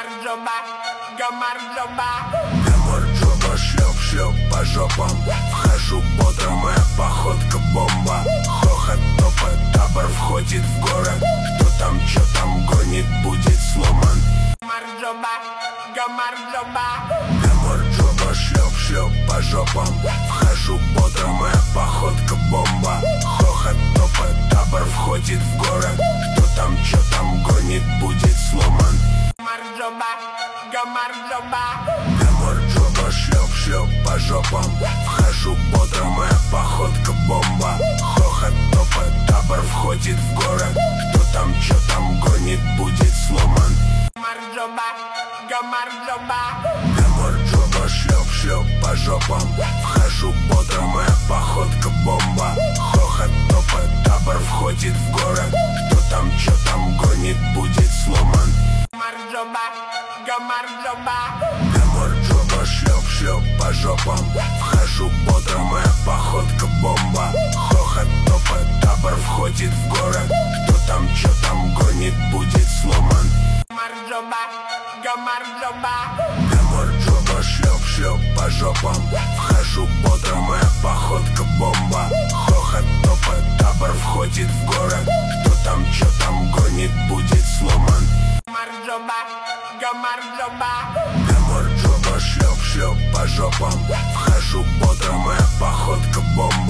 Гамарджоба, шлеп по жопам. Вхожу бодро, моя походка бомба. Хохот, топот, табор входит в город. Кто там, чё там гонит, будет сломан. Гамарджоба, шлеп по жопам. Вхожу бодро, моя походка бомба. Хохот, топот, табор входит в город. Кто там, чё там гонит, будет сломан. Гамарджоба, шлеп по жопам. Вхожу бодро, моя походка бомба. Хохот, топот, табор входит в город. Кто там, чё там гонит, будет сломан. Гамарджоба, шлеп по жопам. Вхожу бодро, моя походка бомба. Хохот, топот, табор входит в город. Кто там, чё там гонит, будет сломан. Гамарджоба, шлеп по жопам. Вхожу бодро, моя походка бомба. Хохот, топот, табор входит в город. Кто там, чё там гонит, будет сломан. Гамарджоба, шлеп по жопам. Вхожу бодро, моя походка бомба. Хохот, топот, табор входит в город. Кто там, чё там гонит, будет сломан. Гамарджоба, шлеп по жопам. Вхожу бодро, моя походка бомба.